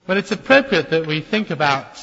Well, it's appropriate that we think about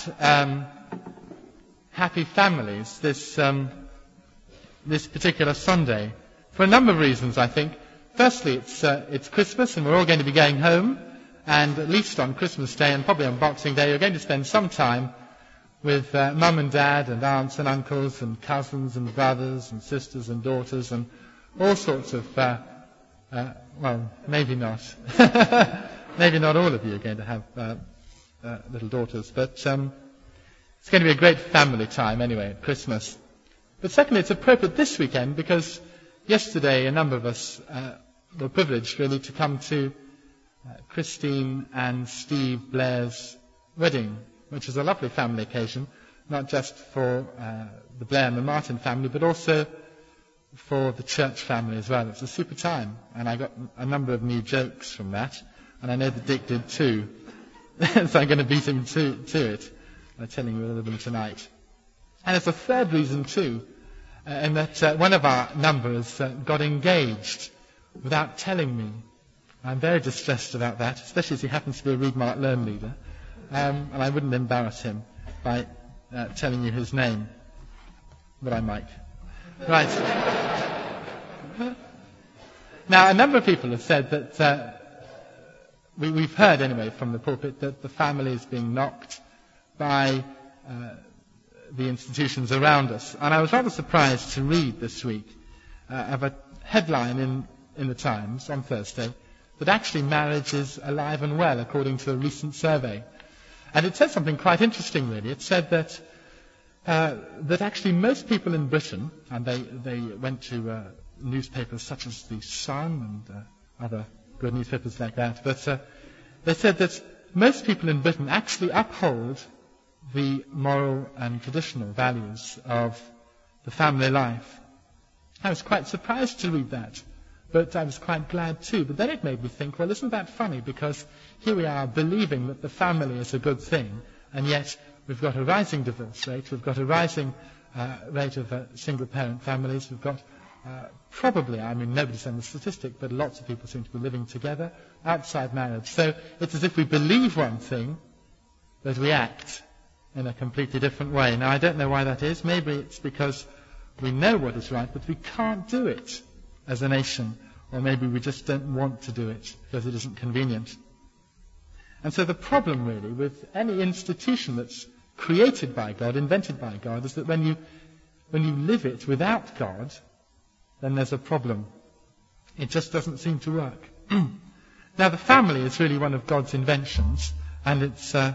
happy families this particular Sunday for a number of reasons, I think. Firstly, it's Christmas and we're all going to be going home, and at least on Christmas Day and probably on Boxing Day, you're going to spend some time with mum and dad and aunts and uncles and cousins and brothers and sisters and daughters and all sorts of, well, maybe not. Maybe not all of you are going to have little daughters, but it's going to be a great family time anyway at Christmas. But secondly, it's appropriate this weekend because yesterday a number of us were privileged really to come to Christine and Steve Blair's wedding, which is a lovely family occasion, not just for the Blair and the Martin family, but also for the church family as well. It's a super time, and I got a number of new jokes from that, and I know that Dick did too, so I'm going to beat him to it by telling you a little of them tonight. And there's a third reason too, in that one of our numbers got engaged without telling me. I'm very distressed about that, especially as he happens to be a Read, Mark, Learn leader. And I wouldn't embarrass him by telling you his name, but I might. Right. Now, a number of people have said that we've heard anyway from the pulpit that the family is being knocked by the institutions around us. And I was rather surprised to read this week of a headline in the Times on Thursday that actually marriage is alive and well according to a recent survey. And it said something quite interesting, really. It said that actually most people in Britain, and they went to newspapers such as The Sun and other good newspapers like that, but they said that most people in Britain actually uphold the moral and traditional values of the family life. I was quite surprised to read that, but I was quite glad too. But then it made me think, well, isn't that funny? Because here we are believing that the family is a good thing, and yet we've got a rising divorce rate, we've got a rising rate of single-parent families, we've got probably, I mean, nobody's done the statistic, but lots of people seem to be living together outside marriage. So it's as if we believe one thing, but we act in a completely different way. Now, I don't know why that is. Maybe it's because we know what is right, but we can't do it as a nation. Or maybe we just don't want to do it because it isn't convenient. And so the problem really with any institution that's created by God, invented by God, is that when you live it without God, then there's a problem. It just doesn't seem to work. Now, the family is really one of God's inventions, and it's a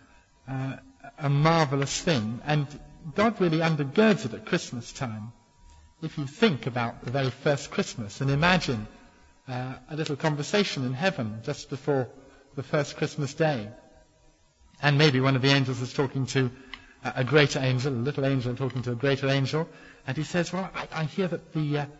marvelous thing. And God really undergirds it at Christmas time. If you think about the very first Christmas and imagine a little conversation in heaven just before the first Christmas day, and maybe one of the angels is talking to a greater angel, a little angel talking to a greater angel, and he says, well, I hear that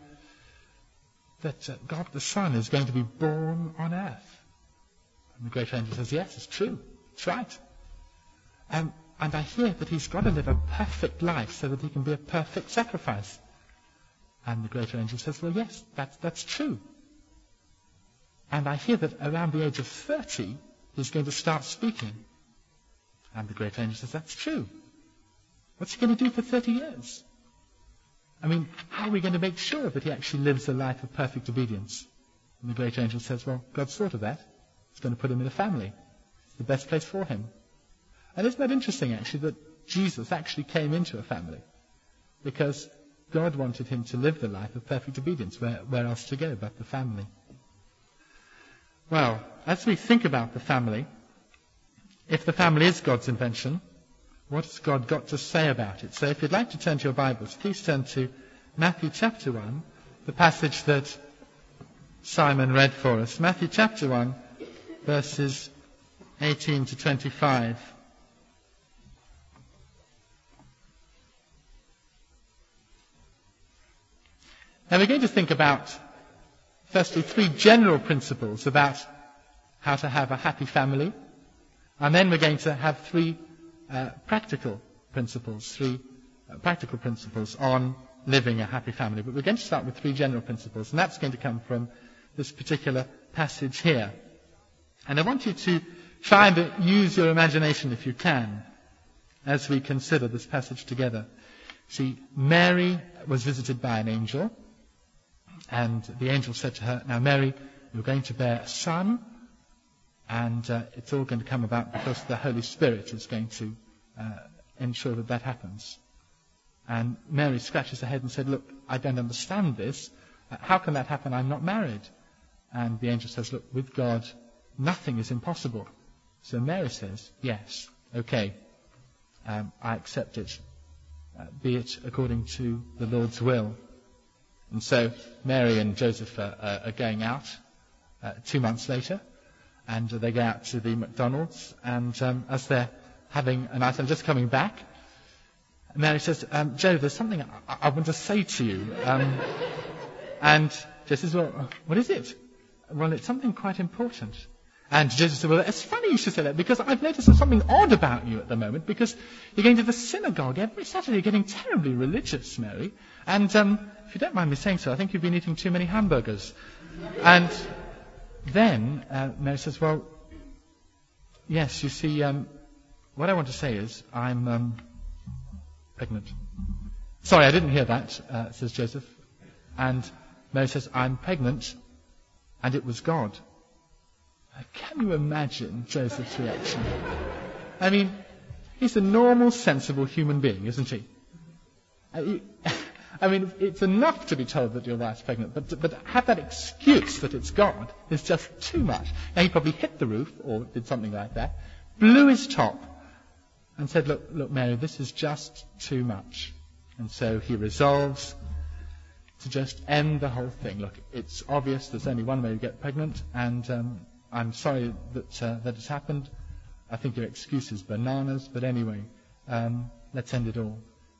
God the Son is going to be born on earth. And the greater angel says, yes, it's true. It's right. And I hear that he's got to live a perfect life so that he can be a perfect sacrifice. And the greater angel says, well, yes, that's true. And I hear that around the age of 30, he's going to start speaking. And the greater angel says, that's true. What's he going to do for 30 years? I mean, how are we going to make sure that he actually lives a life of perfect obedience? And the greater angel says, well, God's thought of that. He's going to put him in a family. It's the best place for him. And isn't that interesting, actually, that Jesus actually came into a family? Because God wanted him to live the life of perfect obedience. Where else to go but the family? Well, as we think about the family, if the family is God's invention, what has God got to say about it? So if you'd like to turn to your Bibles, please turn to Matthew chapter 1, the passage that Simon read for us. Matthew chapter 1, verses 18 to 25. Now we're going to think about, firstly, 3 general principles about how to have a happy family. And then we're going to have 3 practical principles on living a happy family. But we're going to start with 3 general principles, and that's going to come from this particular passage here. And I want you to try and use your imagination if you can as we consider this passage together. See, Mary was visited by an angel, and the angel said to her, "Now Mary, you're going to bear a son, and it's all going to come about because the Holy Spirit is going to ensure that that happens." And Mary scratches her head and said, "Look, I don't understand this. How can that happen? I'm not married." And the angel says, "Look, with God, nothing is impossible." So Mary says, "Yes, okay, I accept it. Be it according to the Lord's will." And so Mary and Joseph are going out 2 months later, and they go out to the McDonald's, and as they're having a night, I'm just coming back, Mary says, "Joe, there's something I want to say to you." And Joe says, "Well, what is it?" "Well, it's something quite important." And Joseph said, "Well, it's funny you should say that, because I've noticed there's something odd about you at the moment, because you're going to the synagogue every Saturday. You're getting terribly religious, Mary. And if you don't mind me saying so, I think you've been eating too many hamburgers." And then Mary says, "Well, yes, you see, what I want to say is I'm pregnant." "Sorry, I didn't hear that," says Joseph. And Mary says, "I'm pregnant, and it was God." Can you imagine Joseph's reaction? I mean, he's a normal, sensible human being, isn't he? I mean, it's enough to be told that your wife's pregnant, but have that excuse that it's God is just too much. Now, he probably hit the roof, or did something like that, blew his top, and said, look, Mary, this is just too much. And so he resolves to just end the whole thing. Look, it's obvious there's only one way to get pregnant, and I'm sorry that it's happened. I think your excuse is bananas, but anyway, let's end it all.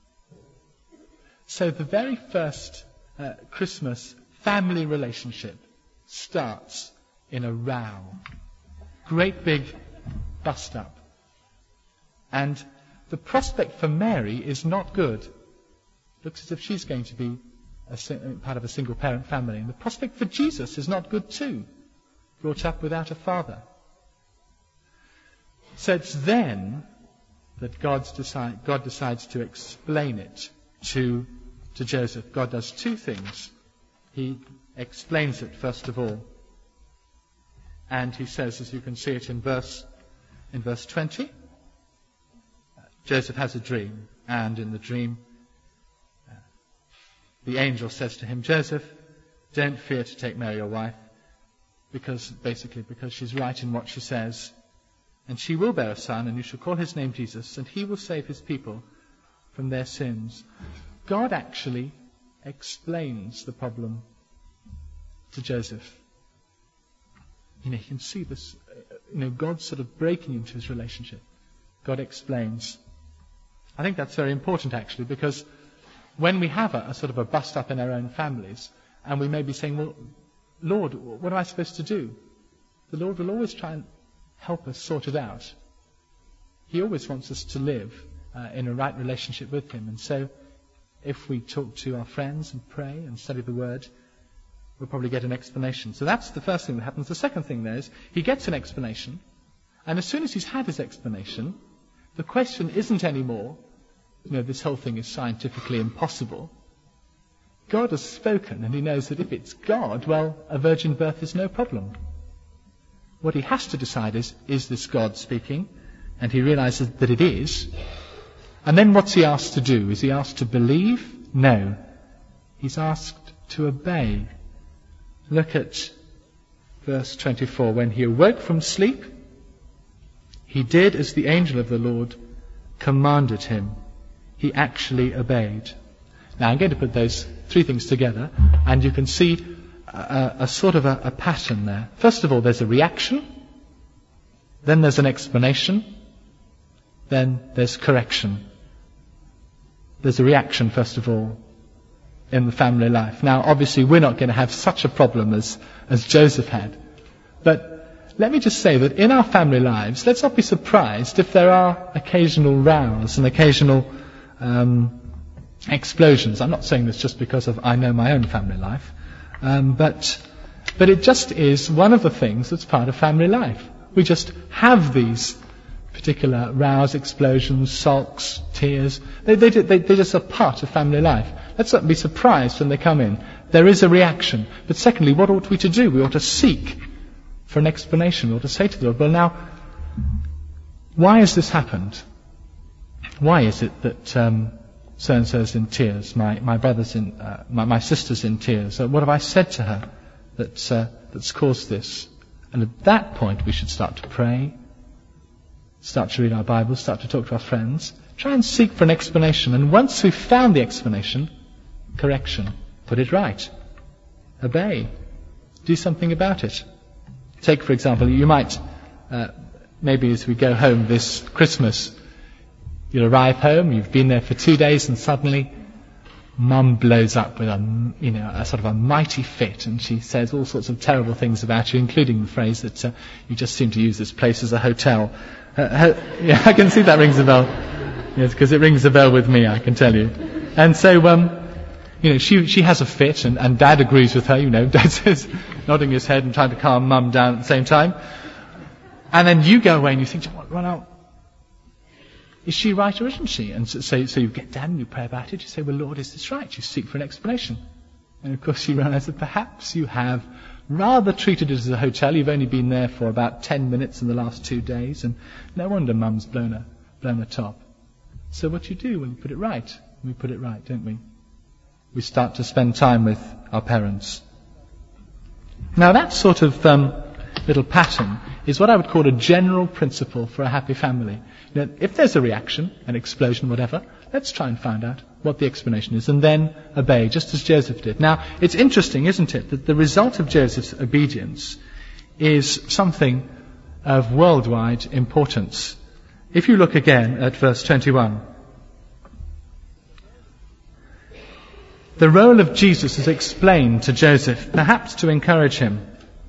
So the very first Christmas family relationship starts in a row. Great big bust-up. And the prospect for Mary is not good. Looks as if she's going to be part of a single-parent family. And the prospect for Jesus is not good too. Brought up without a father. So it's then that God decides to explain it to Joseph. God does two things. He explains it first of all. And he says, as you can see it in verse 20, Joseph has a dream. And in the dream, the angel says to him, "Joseph, don't fear to take Mary your wife, because she's right in what she says. And she will bear a son, and you shall call his name Jesus, and he will save his people from their sins." God actually explains the problem to Joseph. You can see this, God sort of breaking into his relationship. God explains. I think that's very important actually, because when we have a sort of a bust up in our own families, and we may be saying, "Well, Lord, what am I supposed to do?" The Lord will always try and help us sort it out. He always wants us to live in a right relationship with him. And so if we talk to our friends and pray and study the Word, we'll probably get an explanation. So that's the first thing that happens. The second thing there is he gets an explanation. And as soon as he's had his explanation, the question isn't anymore, this whole thing is scientifically impossible. God has spoken, and he knows that if it's God, well, a virgin birth is no problem. What he has to decide is this God speaking? And he realizes that it is. And then what's he asked to do? Is he asked to believe? No. He's asked to obey. Look at verse 24. When he awoke from sleep, he did as the angel of the Lord commanded him. He actually obeyed. Now I'm going to put those three things together, and you can see a sort of a pattern there. First of all, there's a reaction, then there's an explanation, then there's correction. There's a reaction, first of all, in the family life. Now, obviously, we're not going to have such a problem as Joseph had. But let me just say that in our family lives, let's not be surprised if there are occasional rows and occasional explosions. I'm not saying this just because I know my own family life. But it just is one of the things that's part of family life. We just have these particular rows, explosions, sulks, tears. They're just a part of family life. Let's not be surprised when they come in. There is a reaction. But secondly, what ought we to do? We ought to seek for an explanation. We ought to say to the Lord, well now, why has this happened? Why is it that so-and-so's in tears, my brother's in, my sister's in tears? What have I said to her that's caused this? And at that point we should start to pray, start to read our Bibles, start to talk to our friends, try and seek for an explanation. And once we've found the explanation, correction, put it right, obey, do something about it. Take, for example, you might, maybe as we go home this Christmas, you'll arrive home, you've been there for 2 days, and suddenly Mum blows up with a sort of a mighty fit, and she says all sorts of terrible things about you, including the phrase that you just seem to use this place as a hotel. Yeah, I can see that rings a bell. Yes, because it rings a bell with me, I can tell you. And so, she has a fit, and Dad agrees with her. Dad says, nodding his head and trying to calm Mum down at the same time. And then you go away and you think, well, is she right or isn't she? And so you get down and you pray about it. You say, well, Lord, is this right? You seek for an explanation. And of course you realize that perhaps you have rather treated it as a hotel. You've only been there for about 10 minutes in the last 2 days, and no wonder Mum's blown her top. So what do? Well, you put it right. We put it right, don't we? We start to spend time with our parents. Now that sort of little pattern is what I would call a general principle for a happy family. If there's a reaction, an explosion, whatever, let's try and find out what the explanation is and then obey, just as Joseph did. Now, it's interesting, isn't it, that the result of Joseph's obedience is something of worldwide importance. If you look again at verse 21, the role of Jesus is explained to Joseph, perhaps to encourage him.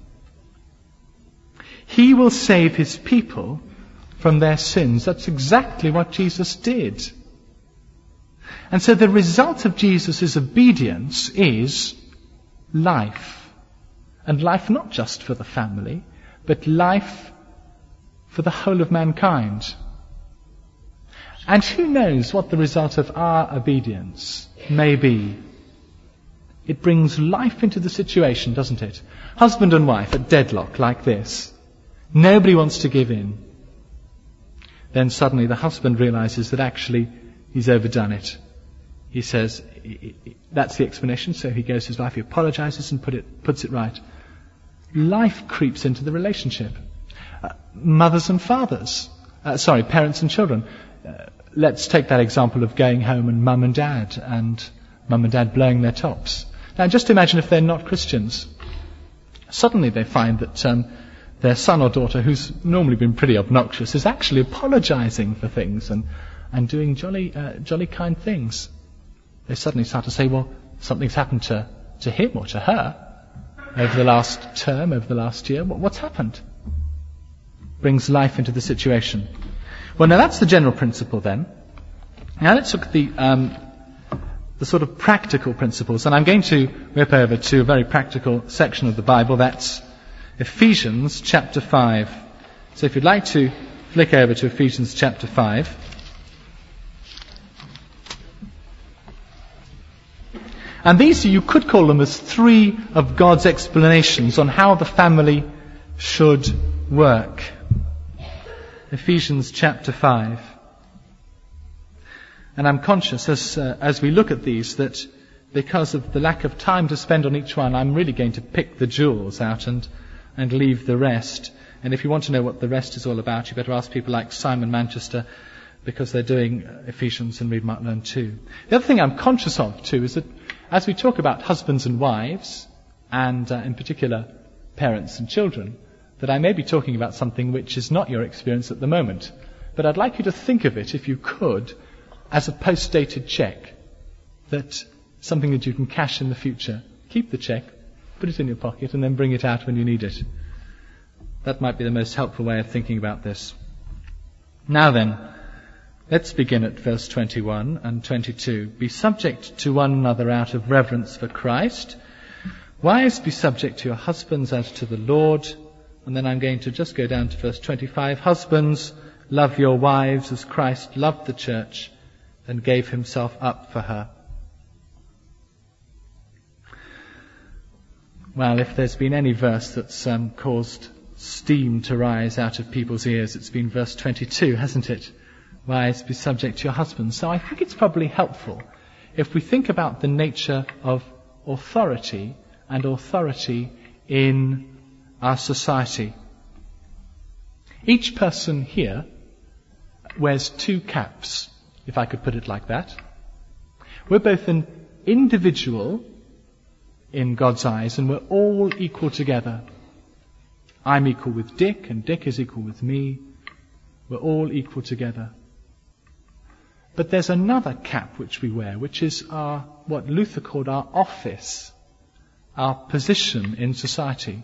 He will save his people from their sins. That's exactly what Jesus did. And so the result of Jesus' obedience is life. And life not just for the family, but life for the whole of mankind. And who knows what the result of our obedience may be? It brings life into the situation, doesn't it? Husband and wife at deadlock like this. Nobody wants to give in. Then suddenly the husband realizes that actually he's overdone it. He says, that's the explanation, so he goes to his wife, he apologizes and puts it right. Life creeps into the relationship. Mothers and fathers, parents and children. Let's take that example of going home and mum and dad blowing their tops. Now just imagine if they're not Christians. Suddenly they find that their son or daughter, who's normally been pretty obnoxious, is actually apologizing for things and doing jolly kind things. They suddenly start to say, well, something's happened to him or to her over the last term, over the last year. What's happened? Brings life into the situation. Well, now that's the general principle then. Now let's look at the sort of practical principles. And I'm going to whip over to a very practical section of the Bible. That's Ephesians chapter 5. So if you'd like to flick over to Ephesians chapter 5. And these, you could call them as 3 of God's explanations on how the family should work. Ephesians chapter 5. And I'm conscious as we look at these that because of the lack of time to spend on each one, I'm really going to pick the jewels out and leave the rest. And if you want to know what the rest is all about, you better ask people like Simon Manchester, because they're doing Ephesians and Read, Mark, Learn too. The other thing I'm conscious of too is that as we talk about husbands and wives, and in particular parents and children, that I may be talking about something which is not your experience at the moment. But I'd like you to think of it, if you could, as a post-dated cheque. That something that you can cash in the future. Keep the cheque, put it in your pocket, and then bring it out when you need it. That might be the most helpful way of thinking about this. Now then, let's begin at verse 21 and 22. Be subject to one another out of reverence for Christ. Wives, be subject to your husbands as to the Lord. And then I'm going to just go down to verse 25. Husbands, love your wives as Christ loved the church and gave himself up for her. Well, if there's been any verse that's caused steam to rise out of people's ears, it's been verse 22, hasn't it? Wives, be subject to your husbands. So I think it's probably helpful if we think about the nature of authority and authority in our society. Each person here wears two caps, if I could put it like that. We're both an individual in God's eyes, and we're all equal together. I'm equal with Dick, and Dick is equal with me. We're all equal together. But there's another cap which we wear, which is what Luther called our office, our position in society.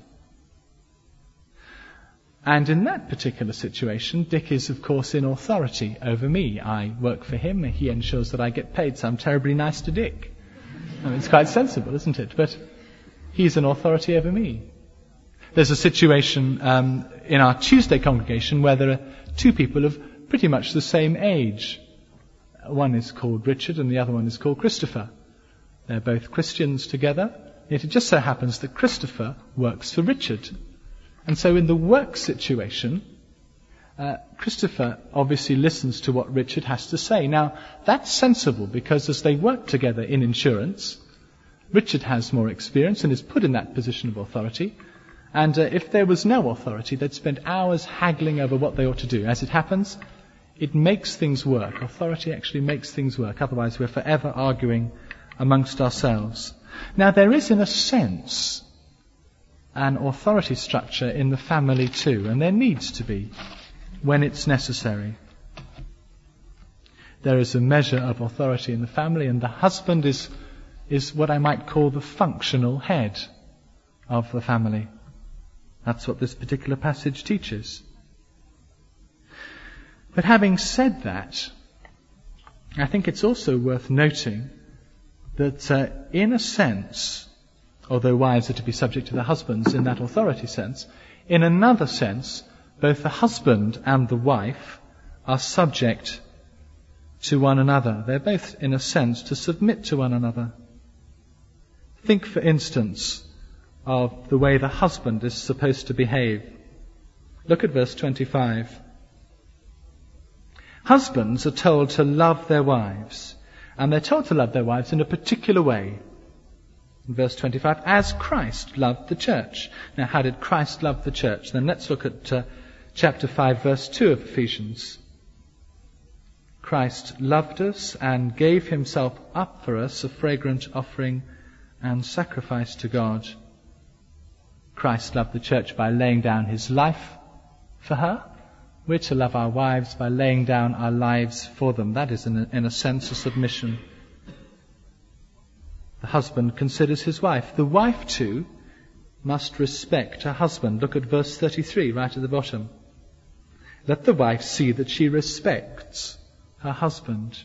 And in that particular situation, Dick is, of course, in authority over me. I work for him, and he ensures that I get paid, so I'm terribly nice to Dick. I mean, it's quite sensible, isn't it? But he's an authority over me. There's a situation in our Tuesday congregation where there are two people of pretty much the same age. One is called Richard and the other one is called Christopher. They're both Christians together, yet it just so happens that Christopher works for Richard. And so in the work situation, Christopher obviously listens to what Richard has to say. Now, that's sensible because as they work together in insurance, Richard has more experience and is put in that position of authority. And if there was no authority, they'd spend hours haggling over what they ought to do. As it happens, it makes things work. Authority actually makes things work. Otherwise, we're forever arguing amongst ourselves. Now, there is, in a sense, an authority structure in the family too, and there needs to be when it's necessary. There is a measure of authority in the family, and the husband is what I might call the functional head of the family. That's what this particular passage teaches. But having said that, I think it's also worth noting that in a sense, although wives are to be subject to their husbands in that authority sense, in another sense, both the husband and the wife are subject to one another. They're both, in a sense, to submit to one another. Think, for instance, of the way the husband is supposed to behave. Look at verse 25. Husbands are told to love their wives, and they're told to love their wives in a particular way. In verse 25, as Christ loved the church. Now, how did Christ love the church? Then let's look at chapter 5, verse 2 of Ephesians. Christ loved us and gave himself up for us, a fragrant offering and sacrifice to God. Christ loved the church by laying down his life for her. We're to love our wives by laying down our lives for them. That is, in a sense, a submission. The husband considers his wife. The wife, too, must respect her husband. Look at verse 33, right at the bottom. Let the wife see that she respects her husband.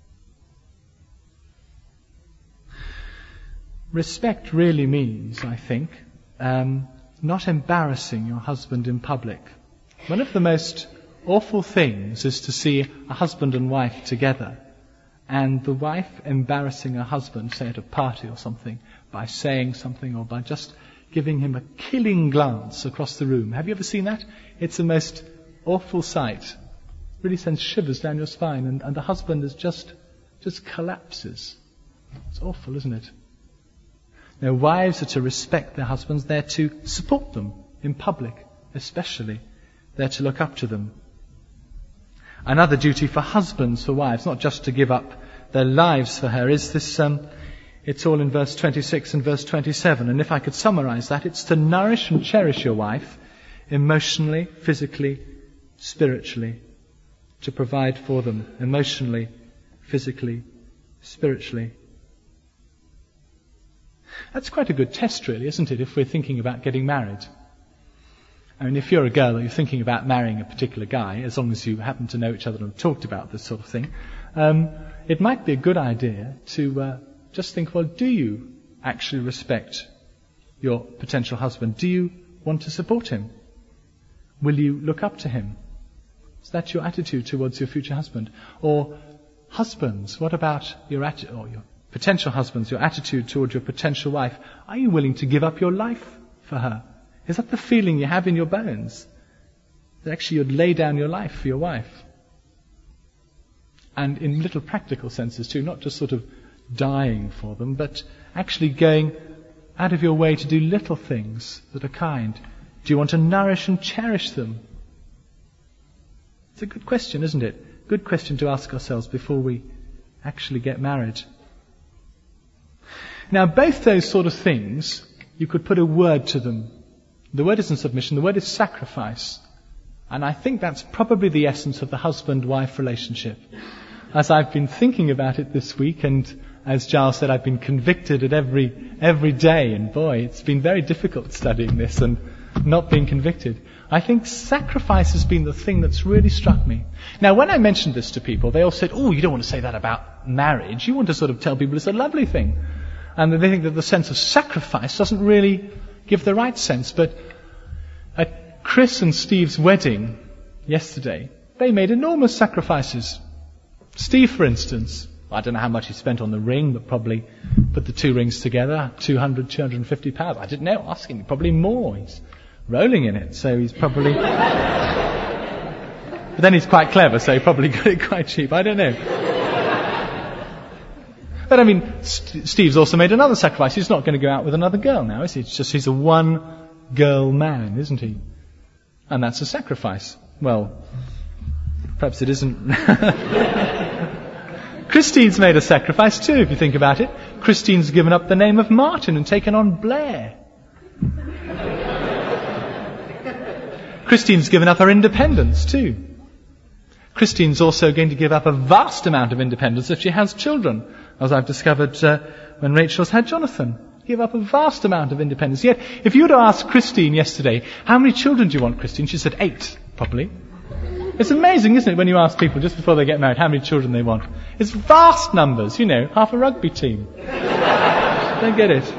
Respect really means, I think, not embarrassing your husband in public. One of the most awful things is to see a husband and wife together, and the wife embarrassing her husband, say at a party or something, by saying something or by just giving him a killing glance across the room. Have you ever seen that? It's the most awful sight. It really sends shivers down your spine, and the husband is just collapses. It's awful, isn't it? Now, wives are to respect their husbands. They're to support them in public, especially. They're to look up to them. Another duty for husbands, for wives, not just to give up their lives for her, is this, it's all in verse 26 and verse 27. And if I could summarize that, it's to nourish and cherish your wife emotionally, physically, spiritually. To provide for them emotionally, physically, spiritually. That's quite a good test, really, isn't it, if we're thinking about getting married? I mean, if you're a girl or you're thinking about marrying a particular guy, as long as you happen to know each other and have talked about this sort of thing, it might be a good idea to just think, well, do you actually respect your potential husband? Do you want to support him? Will you look up to him? Is that your attitude towards your future husband? Or husbands, what about your attitude, or your potential husbands, your attitude towards your potential wife? Are you willing to give up your life for her? Is that the feeling you have in your bones? That actually you'd lay down your life for your wife? And in little practical senses too, not just sort of dying for them, but actually going out of your way to do little things that are kind. Do you want to nourish and cherish them? It's a good question, isn't it? Good question to ask ourselves before we actually get married. Now, both those sort of things, you could put a word to them. The word isn't submission, the word is sacrifice. And I think that's probably the essence of the husband-wife relationship. As I've been thinking about it this week, and as Giles said, I've been convicted at every day, and boy, it's been very difficult studying this and not being convicted. I think sacrifice has been the thing that's really struck me. Now, when I mentioned this to people, they all said, oh, you don't want to say that about marriage. You want to sort of tell people it's a lovely thing. And they think that the sense of sacrifice doesn't really give the right sense. But at Chris and Steve's wedding yesterday, they made enormous sacrifices. Steve, for instance, I don't know how much he spent on the ring, but probably put the two rings together, £250. I didn't know, ask him, probably more. He's rolling in it, so he's probably... But then he's quite clever, so he probably got it quite cheap. I don't know. But I mean, Steve's also made another sacrifice. He's not going to go out with another girl now, is he? It's just he's a one-girl man, isn't he? And that's a sacrifice. Well, perhaps it isn't. Christine's made a sacrifice too, if you think about it. Christine's given up the name of Martin and taken on Blair. Christine's given up her independence too. Christine's also going to give up a vast amount of independence if she has children, as I've discovered when Rachel's had Jonathan. Give up a vast amount of independence. Yet, if you were to ask Christine yesterday, how many children do you want, Christine? She said 8, probably. It's amazing, isn't it, when you ask people just before they get married how many children they want. It's vast numbers, half a rugby team. Don't get it.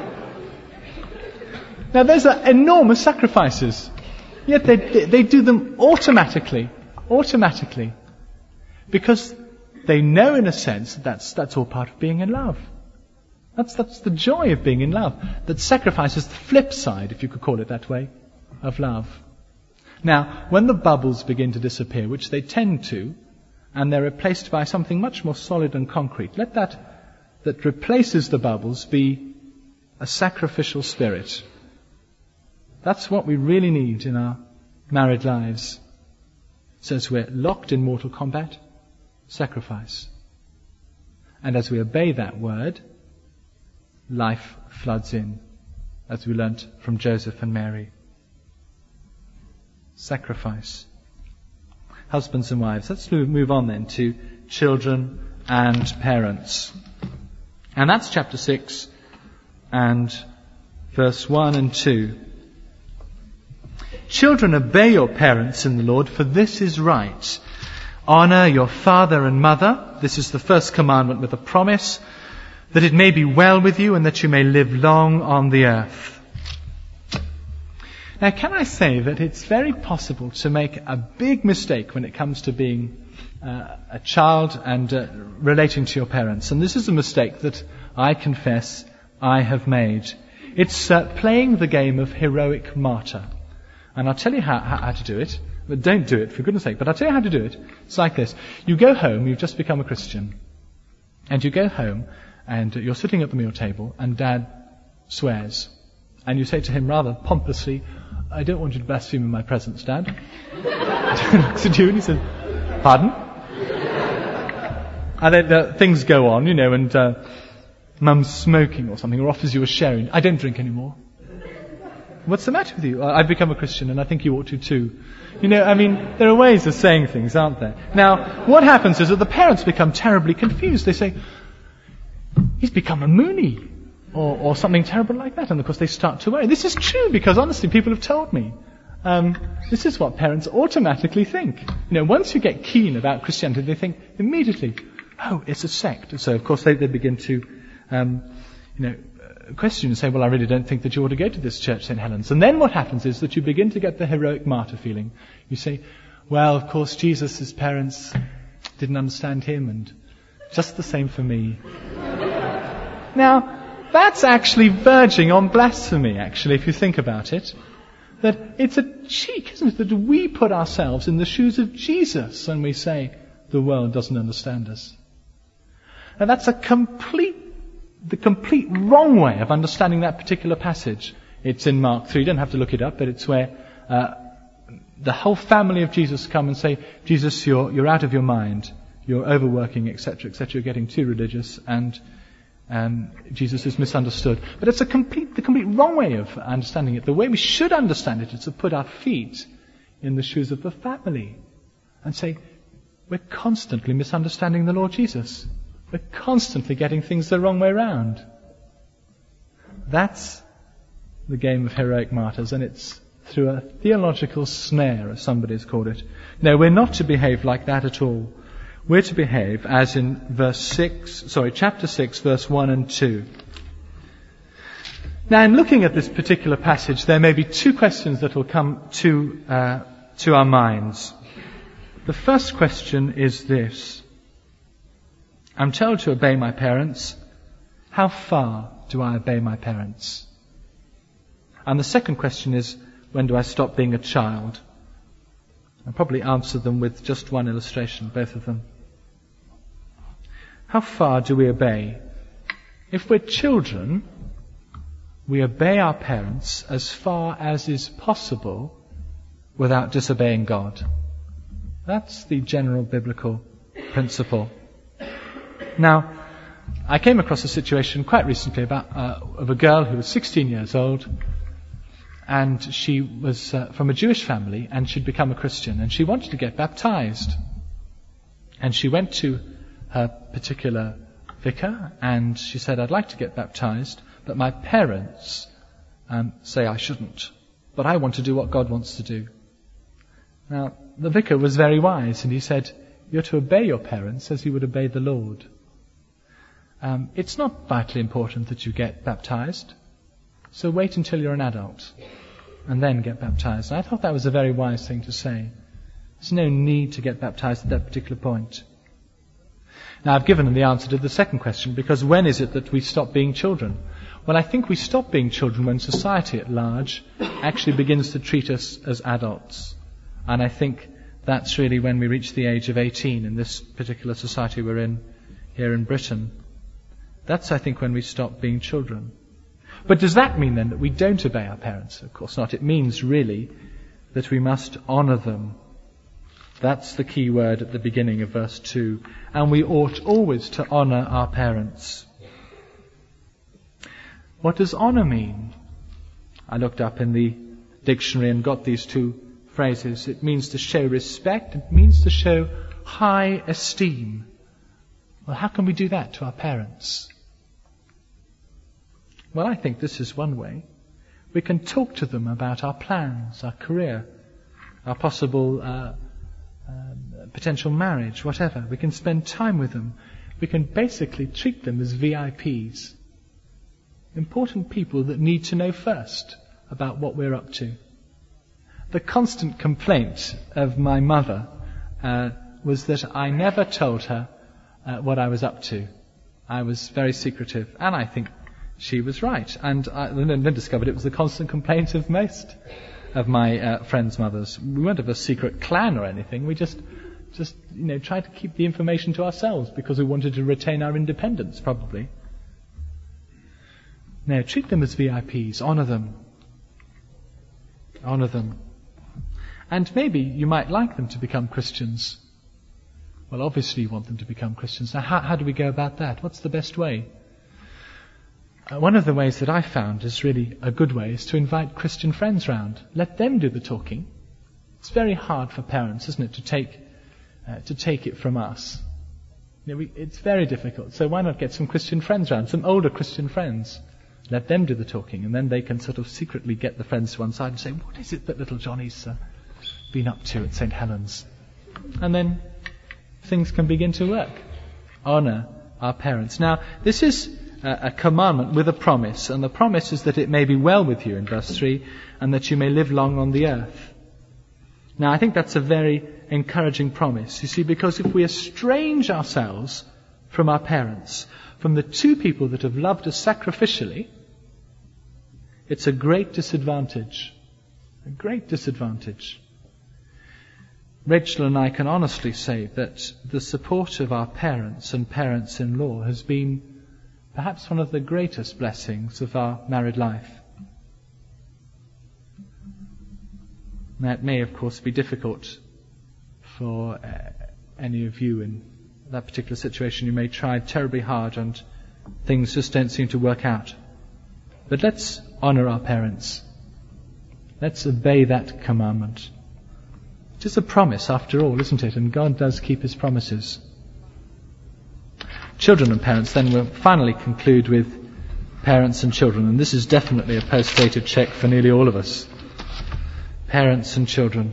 Now, those are enormous sacrifices. Yet they do them automatically. Because they know, in a sense, that's all part of being in love. That's the joy of being in love. That sacrifice is the flip side, if you could call it that way, of love. Now, when the bubbles begin to disappear, which they tend to, and they're replaced by something much more solid and concrete, let that replaces the bubbles be a sacrificial spirit. That's what we really need in our married lives. So as we're locked in mortal combat, sacrifice. And as we obey that word, life floods in, as we learnt from Joseph and Mary. Sacrifice. Husbands and wives. Let's move on then to children and parents. And that's chapter 6 and verse 1 and 2. Children, obey your parents in the Lord, for this is right. Honor your father and mother. This is the first commandment with a promise, that it may be well with you and that you may live long on the earth. Now, can I say that it's very possible to make a big mistake when it comes to being a child and relating to your parents. And this is a mistake that I confess I have made. It's playing the game of heroic martyr. And I'll tell you how to do it. But don't do it, for goodness sake. But I'll tell you how to do it. It's like this. You go home, you've just become a Christian. And you go home, and you're sitting at the meal table, and Dad swears. And you say to him rather pompously, I don't want you to blaspheme in my presence, Dad. He looks at you and he says, pardon? And then things go on, and Mum's smoking or something, or offers you a sherry. I don't drink anymore. What's the matter with you? I've become a Christian and I think you ought to too. There are ways of saying things, aren't there? Now, what happens is that the parents become terribly confused. They say, he's become a Mooney. Or something terrible like that. And of course they start to worry. This is true because honestly people have told me. This is what parents automatically think. Once you get keen about Christianity, they think immediately, oh, it's a sect. So of course they begin to, question and say, well, I really don't think that you ought to go to this church, St. Helens. And then what happens is that you begin to get the heroic martyr feeling. You say, well, of course, Jesus' parents didn't understand him, and just the same for me. Now, that's actually verging on blasphemy, actually, if you think about it. That it's a cheek, isn't it, that we put ourselves in the shoes of Jesus when we say the world doesn't understand us. Now that's the complete wrong way of understanding that particular passage. It's in Mark 3, you don't have to look it up, but it's where the whole family of Jesus come and say, Jesus, you're out of your mind, you're overworking, etc., etc., you're getting too religious, and Jesus is misunderstood. But it's the complete wrong way of understanding it. The way we should understand it is to put our feet in the shoes of the family and say, we're constantly misunderstanding the Lord Jesus. We're constantly getting things the wrong way round. That's the game of heroic martyrs, and it's through a theological snare, as somebody has called it. No, we're not to behave like that at all. We're to behave as in chapter 6, verse 1 and 2. Now, in looking at this particular passage, there may be two questions that will come to our minds. The first question is this. I'm told to obey my parents. How far do I obey my parents? And the second question is, when do I stop being a child? I'll probably answer them with just one illustration, both of them. How far do we obey? If we're children, we obey our parents as far as is possible without disobeying God. That's the general biblical principle. Now, I came across a situation quite recently of a girl who was 16 years old, and she was from a Jewish family, and she'd become a Christian, and she wanted to get baptized. And she went to her particular vicar, and she said, I'd like to get baptized, but my parents say I shouldn't, but I want to do what God wants to do. Now, the vicar was very wise, and he said, you're to obey your parents as you would obey the Lord. It's not vitally important that you get baptized, so wait until you're an adult and then get baptized. And I thought that was a very wise thing to say. There's no need to get baptized at that particular point. Now, I've given them the answer to the second question, because when is it that we stop being children? Well, I think we stop being children when society at large actually begins to treat us as adults. And I think that's really when we reach the age of 18 in this particular society we're in here in Britain. That's, I think, when we stop being children. But does that mean then that we don't obey our parents? Of course not. It means really that we must honour them. That's the key word at the beginning of verse 2. And we ought always to honour our parents. What does honour mean? I looked up in the dictionary and got these two phrases. It means to show respect. It means to show high esteem. Well, how can we do that to our parents? Well, I think this is one way. We can talk to them about our plans, our career, our possible potential marriage, whatever. We can spend time with them. We can basically treat them as VIPs. Important people that need to know first about what we're up to. The constant complaint of my mother was that I never told her what I was up to. I was very secretive, and I think she was right. And I then discovered it was the constant complaint of most of my friends' mothers. We weren't of a secret clan or anything. We just tried to keep the information to ourselves because we wanted to retain our independence, probably. No, treat them as VIPs. Honour them. Honour them. And maybe you might like them to become Christians. Well, obviously you want them to become Christians. Now, how do we go about that? What's the best way? One of the ways that I found is really a good way is to invite Christian friends round. Let them do the talking. It's very hard for parents, isn't it, to take it from us. It's very difficult. So why not get some Christian friends round, some older Christian friends? Let them do the talking, and then they can sort of secretly get the friends to one side and say, what is it that little Johnny's been up to at St. Helens? And then things can begin to work. Honour our parents. Now, this is a commandment with a promise. And the promise is that it may be well with you, in verse 3, and that you may live long on the earth. Now, I think that's a very encouraging promise. You see, because if we estrange ourselves from our parents, from the two people that have loved us sacrificially, it's a great disadvantage. A great disadvantage. Rachel and I can honestly say that the support of our parents and parents-in-law has been perhaps one of the greatest blessings of our married life. That may, of course, be difficult for any of you in that particular situation. You may try terribly hard and things just don't seem to work out. But let's honour our parents. Let's obey that commandment. It is a promise after all, isn't it? And God does keep His promises. Children and parents, then we'll finally conclude with parents and children. And this is definitely a post-dated check for nearly all of us. Parents and children.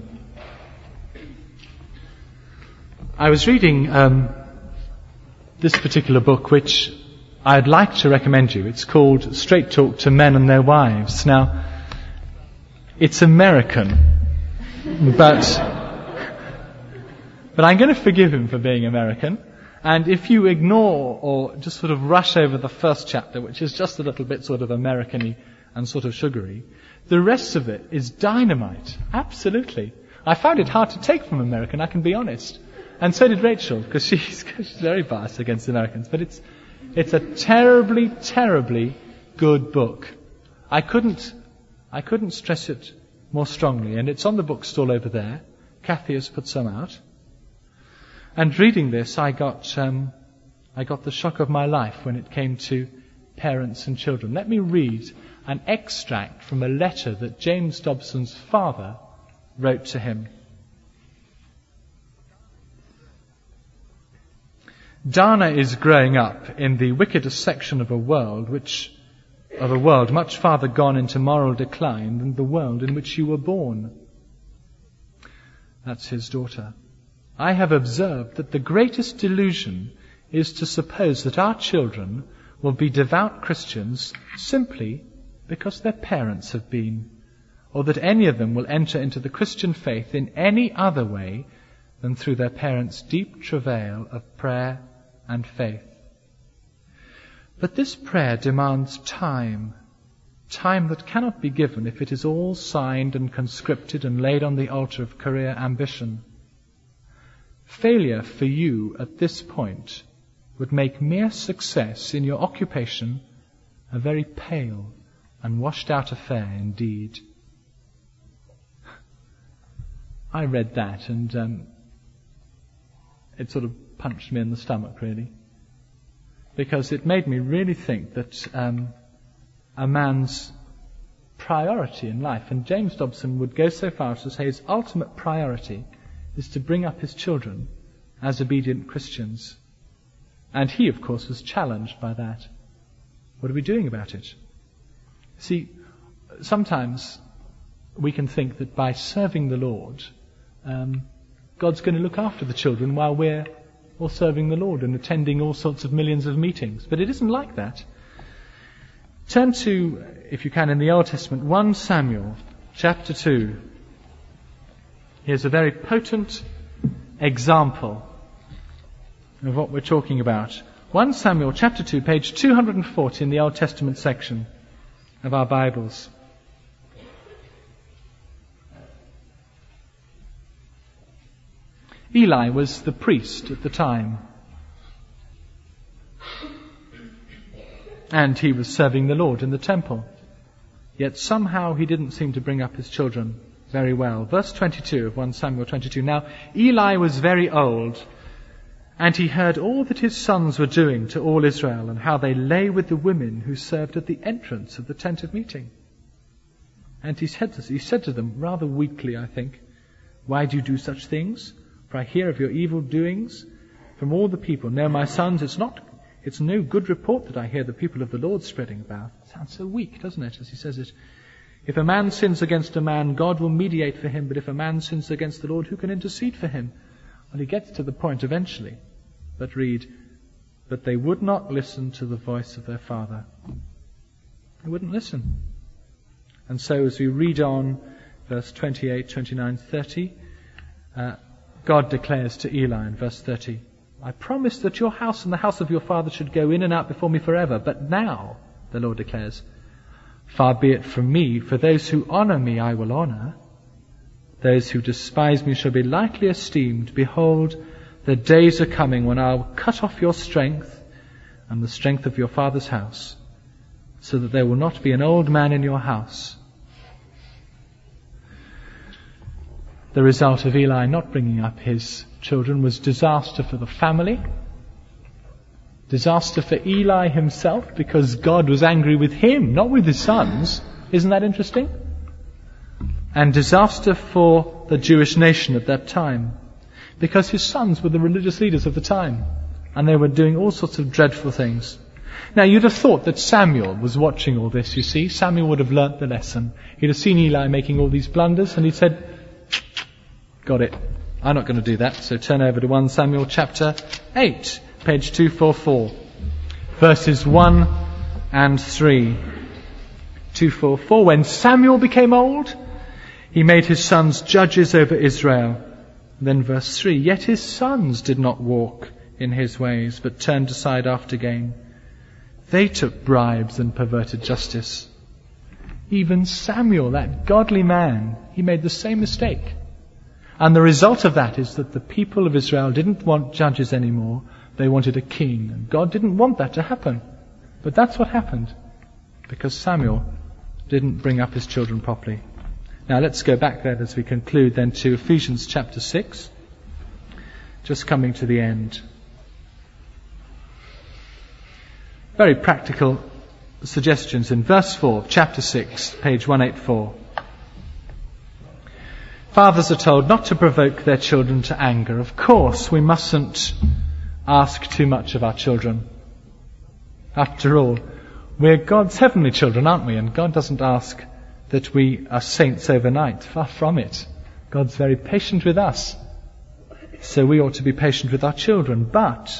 I was reading this particular book, which I'd like to recommend you. It's called Straight Talk to Men and Their Wives. Now, it's American, but I'm going to forgive him for being American. And if you ignore or just sort of rush over the first chapter, which is just a little bit sort of American-y and sort of sugary, the rest of it is dynamite. Absolutely. I found it hard to take from American, I can be honest. And so did Rachel, because she's very biased against Americans. But it's a terribly, terribly good book. I couldn't stress it more strongly. And it's on the bookstall over there. Kathy has put some out. And reading this, I got the shock of my life when it came to parents and children. Let me read an extract from a letter that James Dobson's father wrote to him. Dana is growing up in the wickedest section of a world much farther gone into moral decline than the world in which you were born. That's his daughter. I have observed that the greatest delusion is to suppose that our children will be devout Christians simply because their parents have been, or that any of them will enter into the Christian faith in any other way than through their parents' deep travail of prayer and faith. But this prayer demands time that cannot be given if it is all signed and conscripted and laid on the altar of career ambition. Failure for you at this point would make mere success in your occupation a very pale and washed out affair indeed. I read that and it sort of punched me in the stomach, really. Because it made me really think that a man's priority in life, and James Dobson would go so far as to say his ultimate priority is to bring up his children as obedient Christians. And he, of course, was challenged by that. What are we doing about it? See, sometimes we can think that by serving the Lord, God's going to look after the children while we're all serving the Lord and attending all sorts of millions of meetings. But it isn't like that. Turn to, if you can, in the Old Testament, 1 Samuel chapter 2. Here's a very potent example of what we're talking about. 1 Samuel chapter 2, page 240 in the Old Testament section of our Bibles. Eli was the priest at the time, and he was serving the Lord in the temple. Yet somehow he didn't seem to bring up his children very well. Verse 22 of 1 Samuel 22. Now Eli was very old, and he heard all that his sons were doing to all Israel, and how they lay with the women who served at the entrance of the tent of meeting. And he said to them, rather weakly, I think, "Why do you do such things? For I hear of your evil doings from all the people. No, my sons, it's no good report that I hear the people of the Lord spreading about." It sounds so weak, doesn't it, as he says it? If a man sins against a man, God will mediate for him. But if a man sins against the Lord, who can intercede for him? Well, he gets to the point eventually. But read, But they would not listen to the voice of their father. They wouldn't listen. And so as we read on, verse 28, 29, 30, God declares to Eli in verse 30, I promised that your house and the house of your father should go in and out before me forever. But now, the Lord declares, far be it from me, for those who honour me I will honour. Those who despise me shall be lightly esteemed. Behold, the days are coming when I will cut off your strength and the strength of your father's house, so that there will not be an old man in your house. The result of Eli not bringing up his children was disaster for the family, disaster for Eli himself, because God was angry with him, not with his sons. Isn't that interesting? And disaster for the Jewish nation at that time, because his sons were the religious leaders of the time, and they were doing all sorts of dreadful things. Now, you'd have thought that Samuel was watching all this, you see. Samuel would have learnt the lesson. He'd have seen Eli making all these blunders, and he said, got it. I'm not going to do that. So turn over to 1 Samuel chapter 8, page 244, verses 1 and 3. 244, when Samuel became old, he made his sons judges over Israel. Then verse 3, yet his sons did not walk in his ways, but turned aside after gain. They took bribes and perverted justice. Even Samuel, that godly man, he made the same mistake. And the result of that is that the people of Israel didn't want judges anymore. They wanted a king. And God didn't want that to happen. But that's what happened, because Samuel didn't bring up his children properly. Now let's go back there as we conclude then to Ephesians chapter 6. Just coming to the end. Very practical suggestions in verse 4 of chapter 6, page 184. Fathers are told not to provoke their children to anger. Of course, we mustn't ask too much of our children. After all, we're God's heavenly children, aren't we? And God doesn't ask that we are saints overnight. Far from it. God's very patient with us. So we ought to be patient with our children. But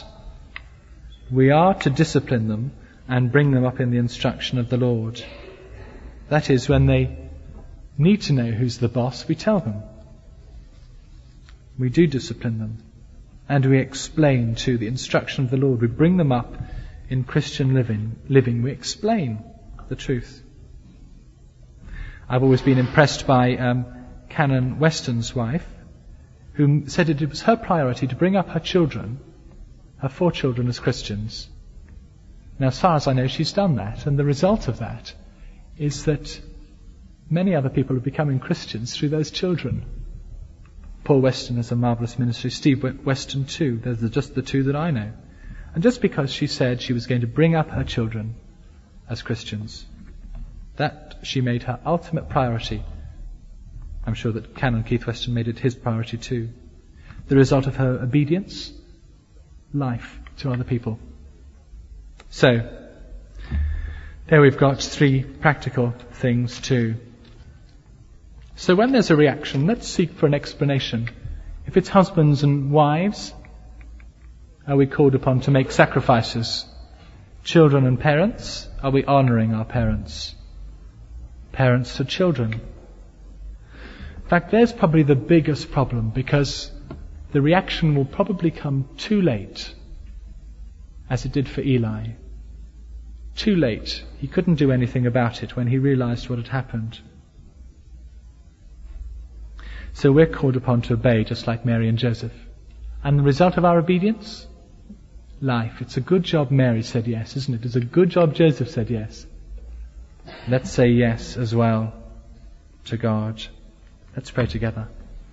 we are to discipline them and bring them up in the instruction of the Lord. That is, when they need to know who's the boss, we tell them. We do discipline them. And we explain too the instruction of the Lord. We bring them up in Christian living. We explain the truth. I've always been impressed by Canon Weston's wife, who said it was her priority to bring up her children, her 4 children, as Christians. Now, as far as I know, she's done that. And the result of that is that many other people are becoming Christians through those children. Paul Weston has a marvellous ministry. Steve Weston too. Those are just the 2 that I know. And just because she said she was going to bring up her children as Christians, that she made her ultimate priority. I'm sure that Canon Keith Weston made it his priority too. The result of her obedience, life to other people. So, there we've got 3 practical things too. So when there's a reaction, let's seek for an explanation. If it's husbands and wives, are we called upon to make sacrifices? Children and parents, are we honouring our parents? Parents to children. In fact, there's probably the biggest problem, because the reaction will probably come too late, as it did for Eli. Too late. He couldn't do anything about it when he realized what had happened. So we're called upon to obey, just like Mary and Joseph. And the result of our obedience? Life. It's a good job Mary said yes, isn't it? It's a good job Joseph said yes. Let's say yes as well to God. Let's pray together.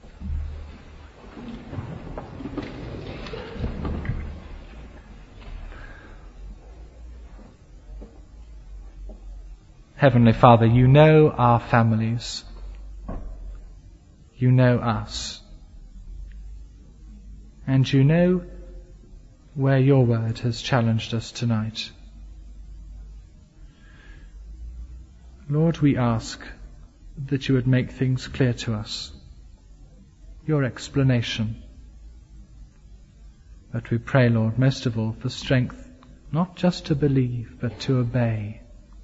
Heavenly Father, you know our families. You know us. And you know where your word has challenged us tonight. Lord, we ask that you would make things clear to us. Your explanation. But we pray, Lord, most of all for strength not just to believe, but to obey.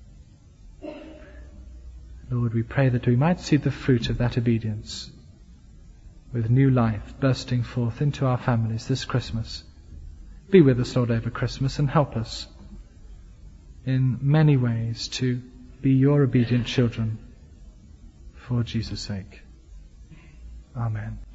Lord, we pray that we might see the fruit of that obedience with new life bursting forth into our families this Christmas. Be with us, Lord, over Christmas, and help us in many ways to be your obedient children for Jesus' sake. Amen.